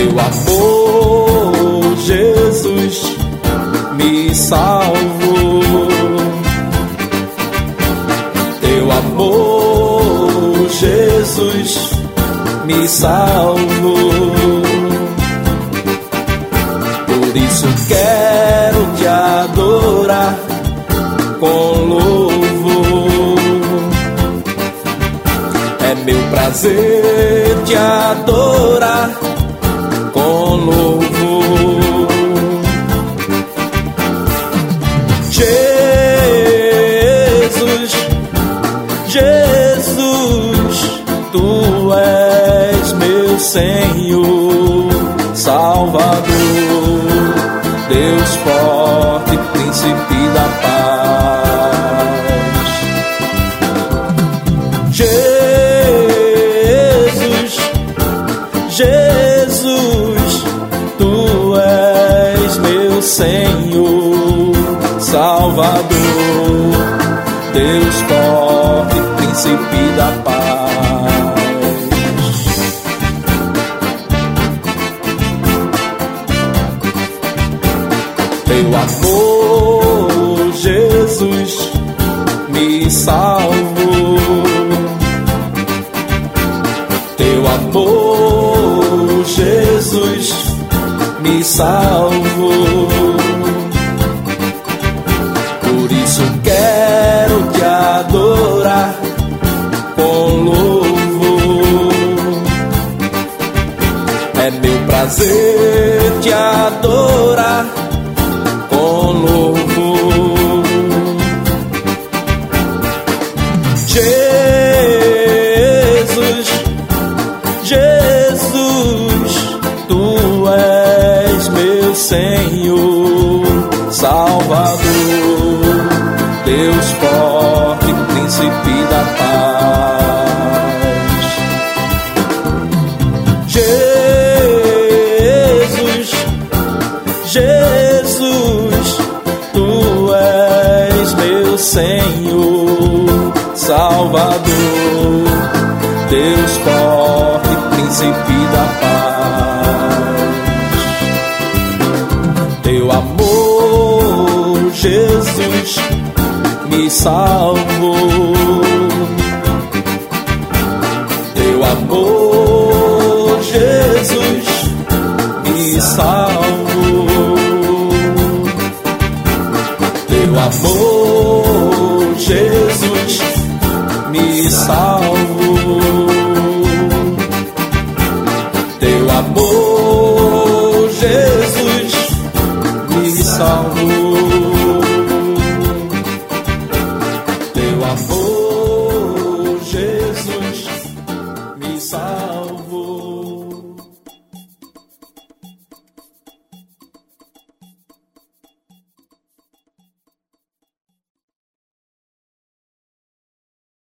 Teu amor, Jesus, me salvou. Teu amor, Jesus, me salvou. Por isso quero te adorar com louvor. É meu prazer te adorar com louvor. Jesus, Jesus, tu és meu Senhor, Salvador, Deus forte, príncipe da paz. Jesus, Jesus, tu és meu Senhor, Salvador, Deus forte, príncipe da paz. Teu amor, Jesus, me salvou. Teu amor, Jesus, me salvou. Por isso quero te adorar com louvor. É meu prazer te adorar com louvor. Jesus, Jesus, tu és meu Senhor, Salvador, Deus forte, príncipe da paz. Jesus, Jesus, tu és meu Senhor, Salvador, Deus forte, príncipe da paz. Teu amor, Jesus, me salvou. Teu amor, Jesus, me salvou. Teu amor, Jesus, me salvou. Teu amor,